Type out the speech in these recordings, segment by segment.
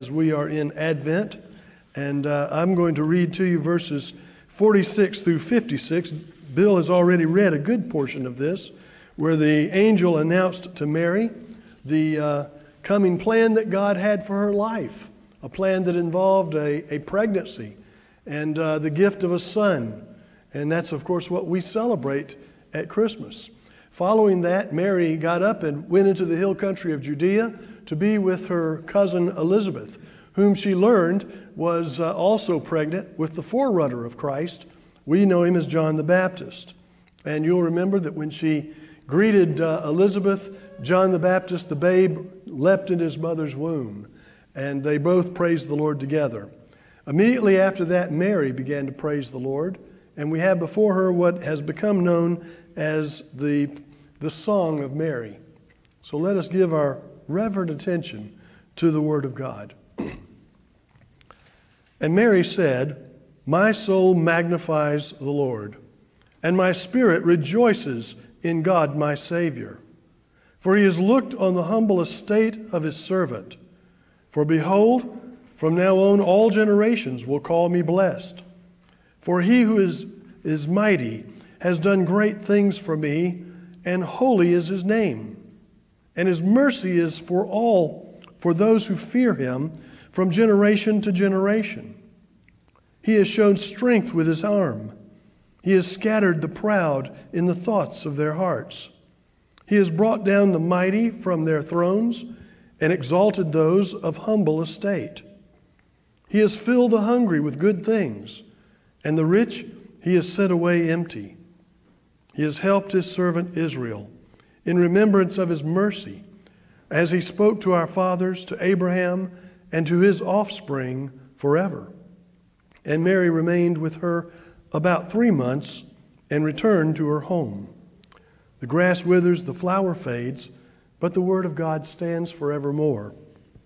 We are in Advent, and I'm going to read to you verses 46 through 56. Bill has already read a good portion of this, where the angel announced to Mary the coming plan that God had for her life, a plan that involved a pregnancy and the gift of a son. And that's, of course, what we celebrate at Christmas. Following that, Mary got up and went into the hill country of Judea to be with her cousin Elizabeth, whom she learned was also pregnant with the forerunner of Christ. We know him as John the Baptist. And you'll remember that when she greeted Elizabeth, John the Baptist, the babe, leapt in his mother's womb, and they both praised the Lord together. Immediately after that, Mary began to praise the Lord, and we have before her what has become known as the Song of Mary. So let us give our reverent attention to the Word of God. And Mary said, "My soul magnifies the Lord, and my spirit rejoices in God my Savior. For he has looked on the humble estate of his servant. For behold, from now on all generations will call me blessed. For he who is mighty has done great things for me, and holy is his name. And his mercy is for those who fear him from generation to generation. He has shown strength with his arm. He has scattered the proud in the thoughts of their hearts. He has brought down the mighty from their thrones and exalted those of humble estate. He has filled the hungry with good things, and the rich he has sent away empty. He has helped his servant Israel in remembrance of his mercy, as he spoke to our fathers, to Abraham, and to his offspring forever." And Mary remained with her about 3 months and returned to her home. The grass withers, the flower fades, but the word of God stands forevermore.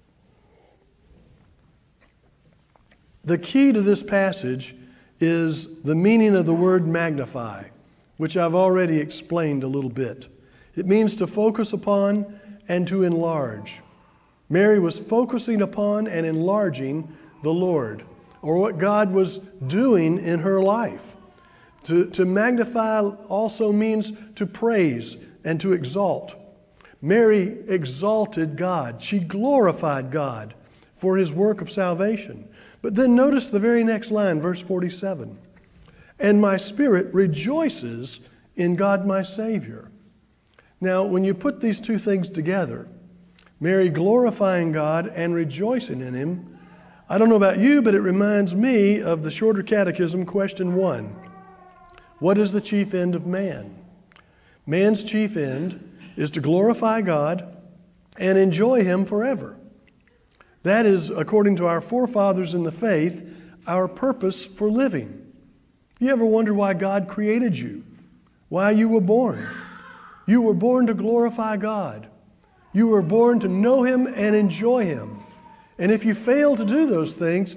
The key to this passage is the meaning of the word magnify, which I've already explained a little bit. It means to focus upon and to enlarge. Mary was focusing upon and enlarging the Lord, or what God was doing in her life. To magnify also means to praise and to exalt. Mary exalted God. She glorified God for his work of salvation. But then notice the very next line, verse 47. "And my spirit rejoices in God my Savior." Now, when you put these two things together, Mary glorifying God and rejoicing in him, I don't know about you, but it reminds me of the Shorter Catechism, question 1. What is the chief end of man? Man's chief end is to glorify God and enjoy him forever. That is, according to our forefathers in the faith, our purpose for living. You ever wonder why God created you? Why you were born? You were born to glorify God. You were born to know him and enjoy him. And if you fail to do those things,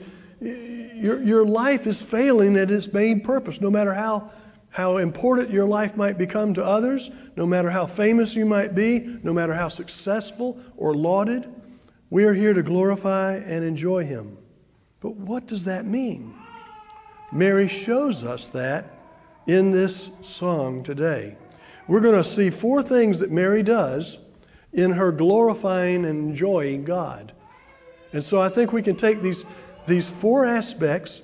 your life is failing at its main purpose. No matter how important your life might become to others, no matter how famous you might be, no matter how successful or lauded, we are here to glorify and enjoy him. But what does that mean? Mary shows us that in this song today. We're going to see 4 things that Mary does in her glorifying and enjoying God. And so I think we can take these 4 aspects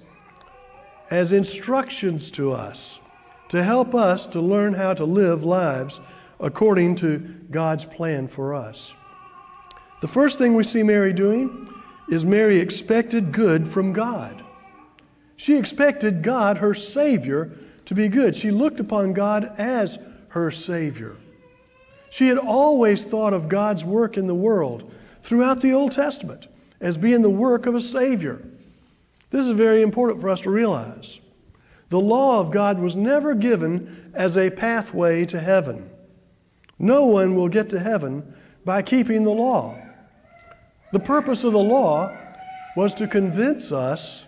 as instructions to us to help us to learn how to live lives according to God's plan for us. The first thing we see Mary doing is Mary expected good from God. She expected God, her Savior, to be good. She looked upon God as her Savior. She had always thought of God's work in the world throughout the Old Testament as being the work of a Savior. This is very important for us to realize. The law of God was never given as a pathway to heaven. No one will get to heaven by keeping the law. The purpose of the law was to convince us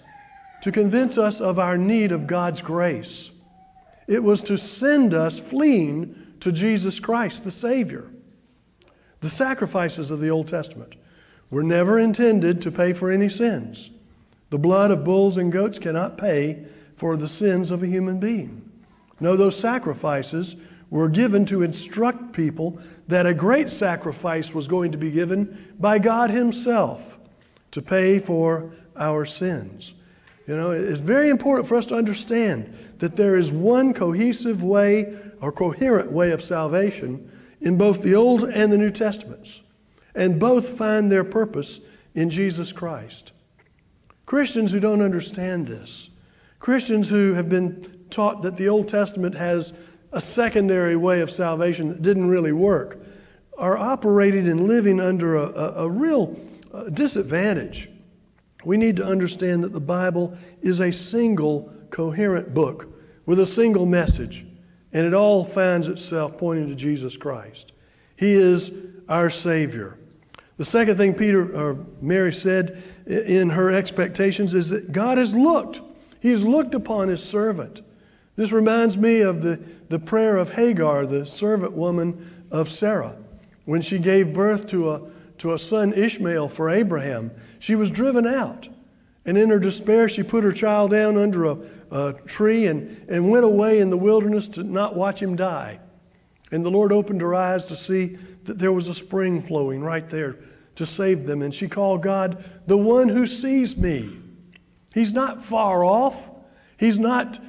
of our need of God's grace. It was to send us fleeing to Jesus Christ, the Savior. The sacrifices of the Old Testament were never intended to pay for any sins. The blood of bulls and goats cannot pay for the sins of a human being. No, those sacrifices were given to instruct people that a great sacrifice was going to be given by God Himself to pay for our sins. You know, it's very important for us to understand that there is one cohesive way or coherent way of salvation in both the Old and the New Testaments, and both find their purpose in Jesus Christ. Christians who don't understand this, Christians who have been taught that the Old Testament has a secondary way of salvation that didn't really work, are operating and living under a real disadvantage. We need to understand that the Bible is a single coherent book with a single message, and it all finds itself pointing to Jesus Christ. He is our Savior. The second thing Mary said in her expectations is that God has looked. He's looked upon His servant. This reminds me of the prayer of Hagar, the servant woman of Sarah. When she gave birth to a son Ishmael for Abraham, she was driven out. And in her despair, she put her child down under a tree and went away in the wilderness to not watch him die. And the Lord opened her eyes to see that there was a spring flowing right there to save them. And she called God, the one who sees me. He's not far off. He's not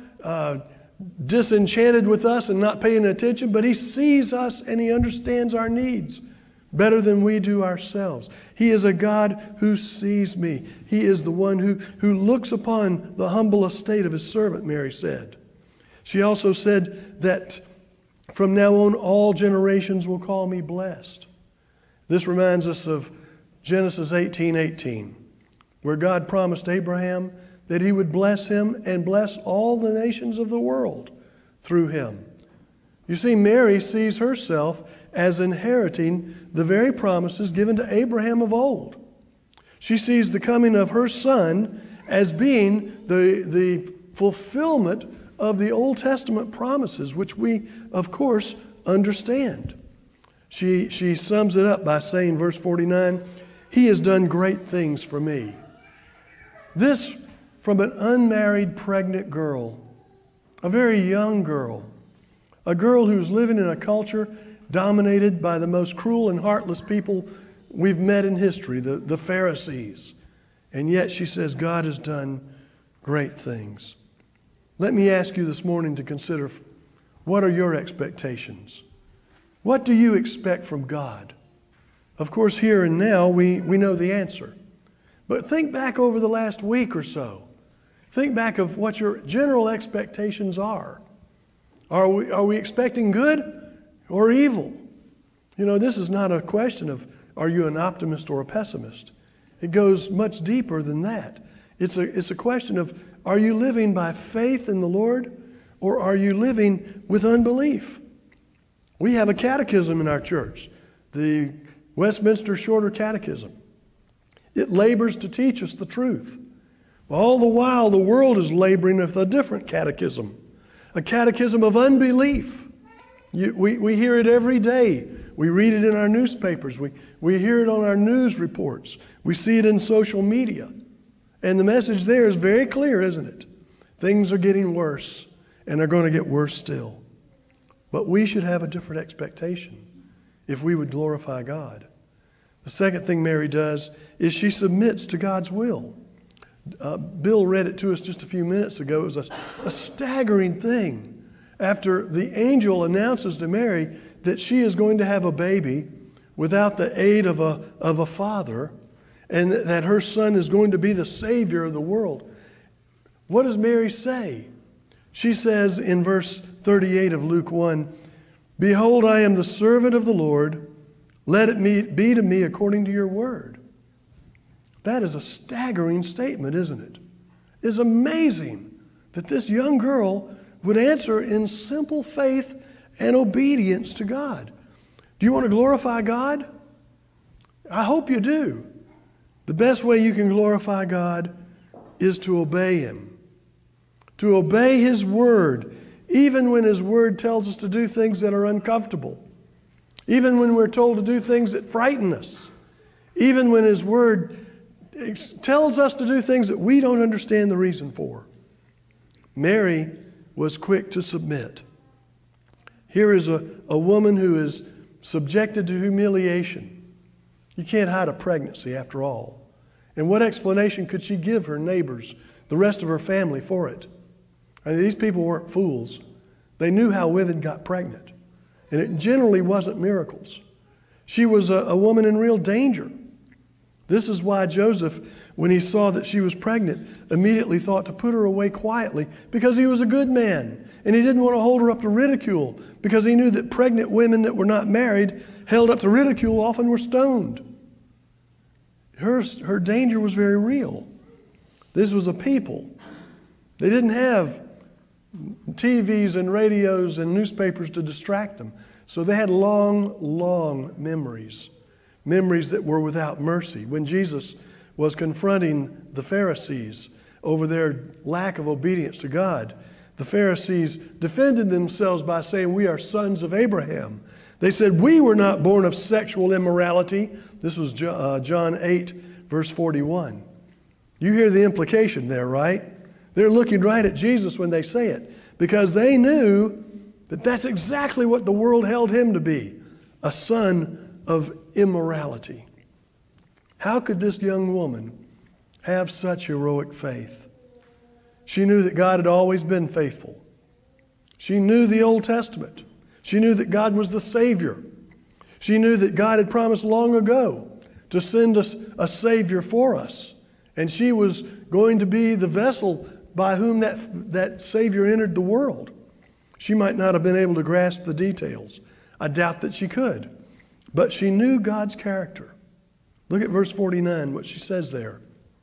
disenchanted with us and not paying attention, but He sees us and He understands our needs better than we do ourselves. He is a God who sees me. He is the one who looks upon the humble estate of His servant, Mary said. She also said that from now on, all generations will call me blessed. This reminds us of Genesis 18:18, where God promised Abraham that He would bless him and bless all the nations of the world through him. You see, Mary sees herself as inheriting the very promises given to Abraham of old. She sees the coming of her son as being the fulfillment of the Old Testament promises, which we, of course, understand. She sums it up by saying, verse 49, He has done great things for me. This from an unmarried pregnant girl, a very young girl, a girl who's living in a culture dominated by the most cruel and heartless people we've met in history, the Pharisees. And yet she says, God has done great things. Let me ask you this morning to consider, what are your expectations? What do you expect from God? Of course, here and now, we know the answer. But think back over the last week or so. Think back of what your general expectations are. Are we expecting good or evil? You know, this is not a question of, are you an optimist or a pessimist? It goes much deeper than that. It's a question of, are you living by faith in the Lord, or are you living with unbelief? We have a catechism in our church, the Westminster Shorter Catechism. It labors to teach us the truth. All the while, the world is laboring with a different catechism, a catechism of unbelief. We hear it every day. We read it in our newspapers. We hear it on our news reports. We see it in social media. And the message there is very clear, isn't it? Things are getting worse, and they're going to get worse still. But we should have a different expectation if we would glorify God. The second thing Mary does is she submits to God's will. Bill read it to us just a few minutes ago. It was a staggering thing. After the angel announces to Mary that she is going to have a baby without the aid of a father, and that her son is going to be the Savior of the world, what does Mary say? She says in verse 38 of Luke 1, Behold, I am the servant of the Lord. Let it be to me according to your word. That is a staggering statement, isn't it? It's amazing that this young girl would answer in simple faith and obedience to God. Do you want to glorify God? I hope you do. The best way you can glorify God is to obey Him. To obey His word, even when His word tells us to do things that are uncomfortable. Even when we're told to do things that frighten us. even when His Word tells us to do things that we don't understand the reason for. Mary was quick to submit. Here is a woman who is subjected to humiliation. You can't hide a pregnancy after all. And what explanation could she give her neighbors, the rest of her family, for it? I mean, these people weren't fools. They knew how women got pregnant. And it generally wasn't miracles. She was a woman in real danger. This is why Joseph, when he saw that she was pregnant, immediately thought to put her away quietly, because he was a good man. And he didn't want to hold her up to ridicule, because he knew that pregnant women that were not married, held up to ridicule, often were stoned. Her danger was very real. This was a people. They didn't have TVs and radios and newspapers to distract them. So they had long, long memories. Memories that were without mercy. When Jesus was confronting the Pharisees over their lack of obedience to God, the Pharisees defended themselves by saying, "We are sons of Abraham." They said, "We were not born of sexual immorality." This was John 8, verse 41. You hear the implication there, right? They're looking right at Jesus when they say it, because they knew that that's exactly what the world held him to be, a son of immorality. How could this young woman have such heroic faith? She knew that God had always been faithful. She knew the Old Testament. She knew that God was the Savior. She knew that God had promised long ago to send us a Savior for us. And she was going to be the vessel by whom that Savior entered the world. She might not have been able to grasp the details. I doubt that she could. But she knew God's character. Look at verse 49, what she says there.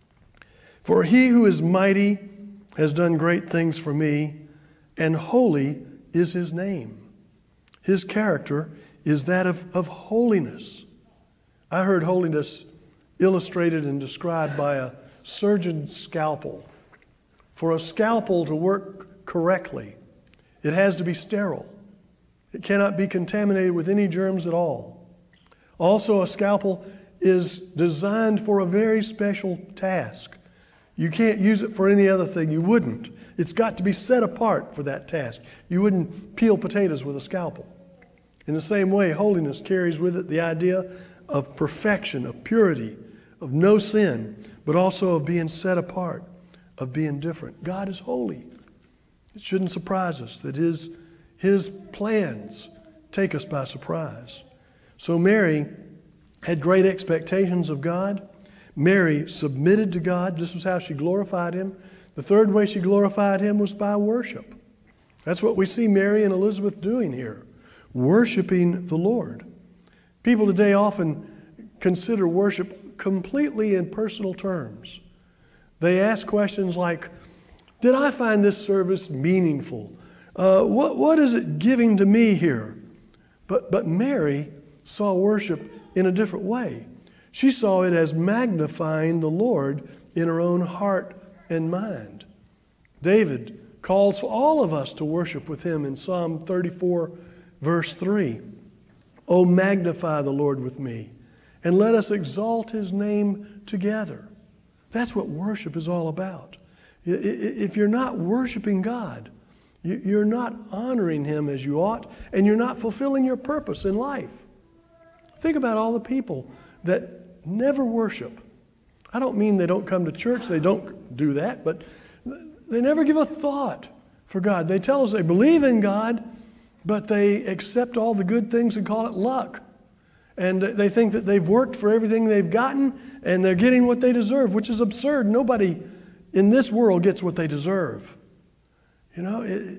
"For He who is mighty has done great things for me, and holy is His name." His character is that of holiness. I heard holiness illustrated and described by a surgeon's scalpel. For a scalpel to work correctly, it has to be sterile. It cannot be contaminated with any germs at all. Also, a scalpel is designed for a very special task. You can't use it for any other thing. You wouldn't. It's got to be set apart for that task. You wouldn't peel potatoes with a scalpel. In the same way, holiness carries with it the idea of perfection, of purity, of no sin, but also of being set apart, of being different. God is holy. It shouldn't surprise us that His plans take us by surprise. So Mary had great expectations of God. Mary submitted to God. This was how she glorified Him. The third way she glorified Him was by worship. That's what we see Mary and Elizabeth doing here, worshiping the Lord. People today often consider worship completely in personal terms. They ask questions like, did I find this service meaningful? What is it giving to me here? But Mary saw worship in a different way. She saw it as magnifying the Lord in her own heart and mind. David calls for all of us to worship with him in Psalm 34, verse 3. "Oh, magnify the Lord with me, and let us exalt His name together." That's what worship is all about. If you're not worshiping God, you're not honoring Him as you ought, and you're not fulfilling your purpose in life. Think about all the people that never worship. I don't mean they don't come to church, they don't do that, but they never give a thought for God. They tell us they believe in God, but they accept all the good things and call it luck. And they think that they've worked for everything they've gotten and they're getting what they deserve, which is absurd. Nobody in this world gets what they deserve. You know,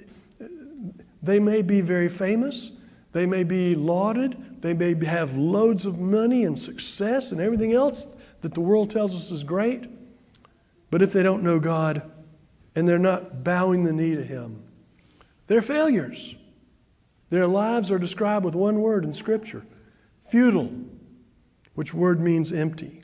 they may be very famous. They may be lauded. They may have loads of money and success and everything else that the world tells us is great. But if they don't know God and they're not bowing the knee to Him, they're failures. Their lives are described with one word in Scripture, futile, which word means empty.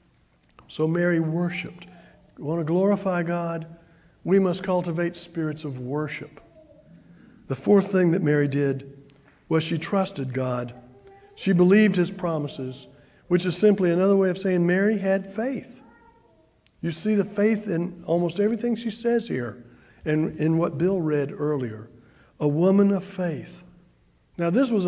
So Mary worshiped. We want to glorify God, we must cultivate spirits of worship. The fourth thing that Mary did was she trusted God. She believed His promises. which is simply another way of saying Mary had faith. You see the faith in almost everything she says here and in what Bill read earlier. A woman of faith. Now this was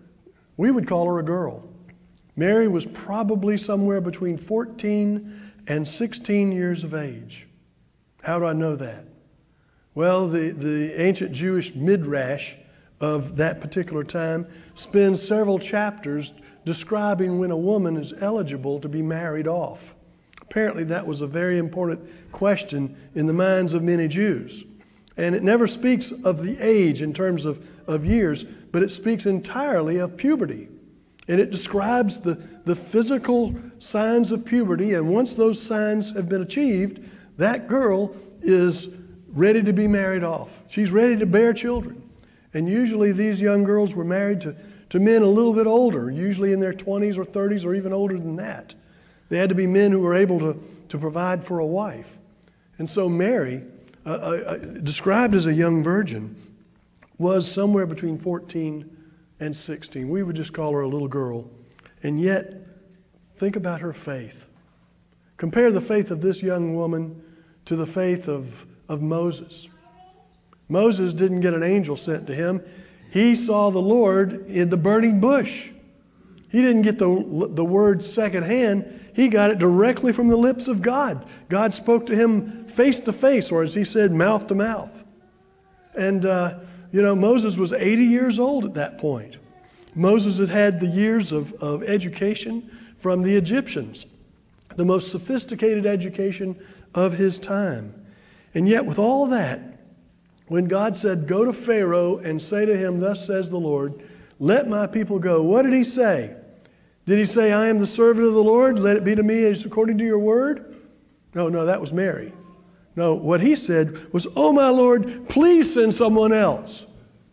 we would call her a girl. Mary was probably somewhere between 14 and 16 years of age. How do I know that? Well, the ancient Jewish midrash of that particular time spends several chapters describing when a woman is eligible to be married off. Apparently that was a very important question in the minds of many Jews. And it never speaks of the age in terms of years, but it speaks entirely of puberty. And it describes the physical signs of puberty, and once those signs have been achieved, that girl is ready to be married off. She's ready to bear children. And usually these young girls were married to men a little bit older, usually in their 20s or 30s or even older than that. They had to be men who were able to provide for a wife. And so Mary, described as a young virgin, was somewhere between 14 and 16. We would just call her a little girl. And yet, think about her faith. Compare the faith of this young woman to the faith of Moses. Moses didn't get an angel sent to him. He saw the Lord in the burning bush. He didn't get the word secondhand. He got it directly from the lips of God. God spoke to him face to face, or as he said, mouth to mouth. And Moses was 80 years old at that point. Moses had had the years of education from the Egyptians, the most sophisticated education of his time. And yet with all that, when God said, go to Pharaoh and say to him, thus says the Lord, let my people go. What did he say? Did he say, I am the servant of the Lord, let it be to me as according to your word? No, that was Mary. No, what he said was, oh my Lord, please send someone else.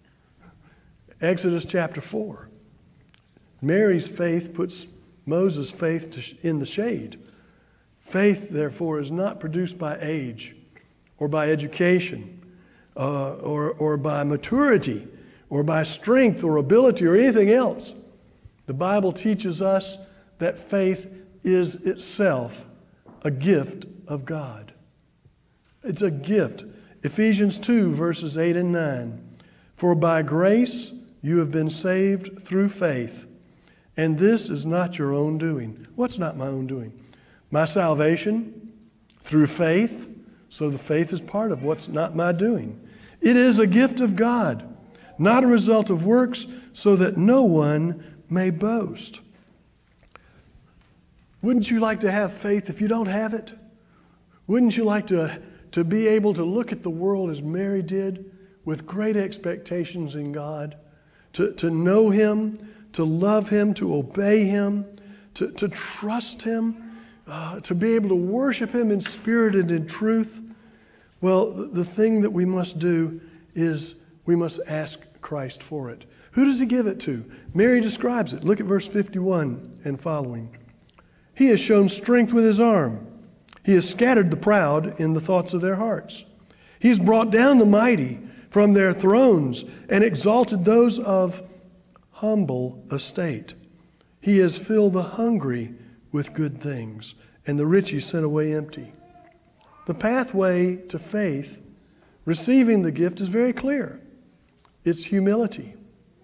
Exodus chapter 4. Mary's faith puts Moses' faith in the shade. Faith, therefore, is not produced by age or by education or by maturity or by strength or ability or anything else. The Bible teaches us that faith is itself a gift of God. It's a gift. Ephesians 2, verses 8 and 9. For by grace you have been saved through faith, and this is not your own doing. What's not my own doing? My salvation through faith, so the faith is part of what's not my doing. It is a gift of God, not a result of works, so that no one may boast. Wouldn't you like to have faith if you don't have it? Wouldn't you like to be able to look at the world as Mary did, with great expectations in God, to know Him, to love Him, to obey Him, to trust Him, to be able to worship Him in spirit and in truth? Well, the thing that we must do is we must ask Christ for it. Who does He give it to? Mary describes it. Look at verse 51 and following. He has shown strength with His arm. He has scattered the proud in the thoughts of their hearts. He has brought down the mighty from their thrones and exalted those of humble estate. He has filled the hungry with good things, and the rich He sent away empty. The pathway to faith, receiving the gift, is very clear. It's humility.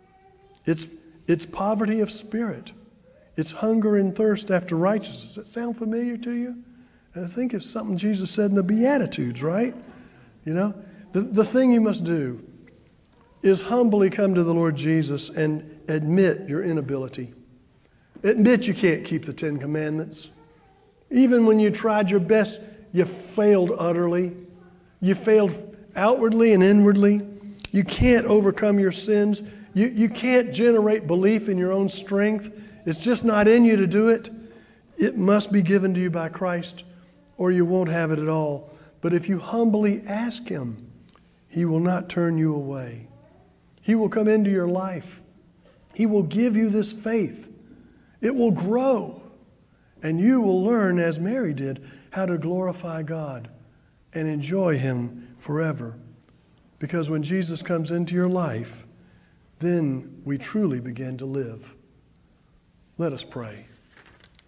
It's poverty of spirit. It's hunger and thirst after righteousness. Does that sound familiar to you? I think it's something Jesus said in the Beatitudes, right? You know, the thing you must do is humbly come to the Lord Jesus and admit your inability. Admit you can't keep the Ten Commandments. Even when you tried your best, you failed utterly. You failed outwardly and inwardly. You can't overcome your sins. You can't generate belief in your own strength. It's just not in you to do it. It must be given to you by Christ, or you won't have it at all. But if you humbly ask Him, He will not turn you away. He will come into your life. He will give you this faith. It will grow. And you will learn, as Mary did, how to glorify God and enjoy Him forever. Because when Jesus comes into your life, then we truly begin to live. Let us pray.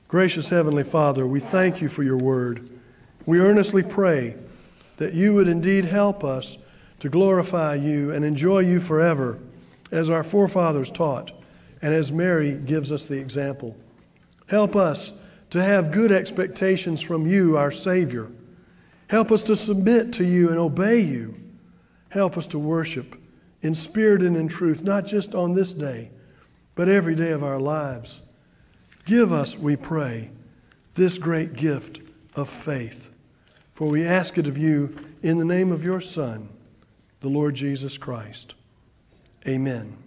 Gracious Heavenly Father, we thank you for your word. We earnestly pray that you would indeed help us to glorify you and enjoy you forever, as our forefathers taught and as Mary gives us the example. Help us to have good expectations from you, our Savior. Help us to submit to you and obey you. Help us to worship in spirit and in truth, not just on this day, but every day of our lives. Give us, we pray, this great gift of faith. For we ask it of you in the name of your Son, the Lord Jesus Christ. Amen.